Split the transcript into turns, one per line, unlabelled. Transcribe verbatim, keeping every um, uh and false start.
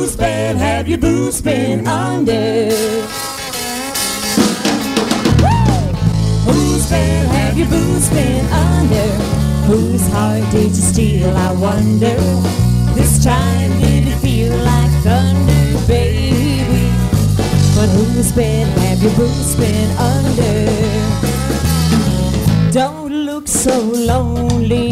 Whose bed have your boots been under? Whose bed have your boots been under? Whose heart did you steal, I wonder? This time did it feel like thunder, baby? But whose bed have your boots been under? Don't look so lonely